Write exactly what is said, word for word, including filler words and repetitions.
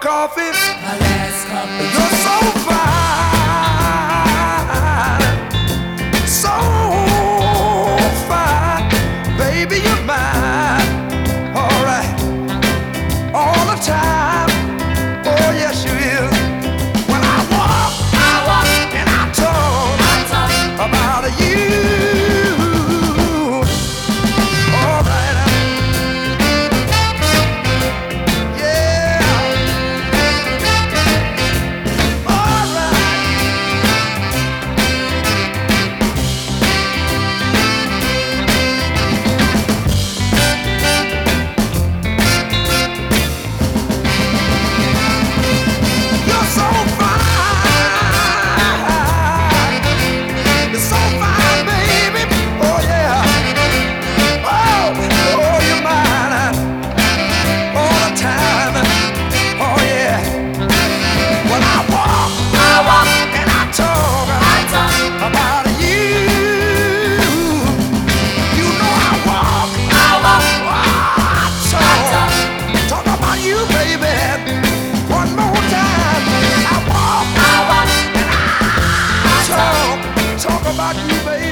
coffee. My last cup of You're so fine, so fine, baby, you're mine. All right, all the time. Oh yes, you is. When I walk, I walk, and I talk I talk about you. All right, yeah. All right. You're so fine. You're so fine, baby. Oh yeah. Oh, oh, you're mine all the time. Oh yeah. When I walk, I walk, and I talk I talk about you, you know I walk, I walk, I talk, talk about you, baby. One more time. I walk, I walk, talk, talk about you, baby.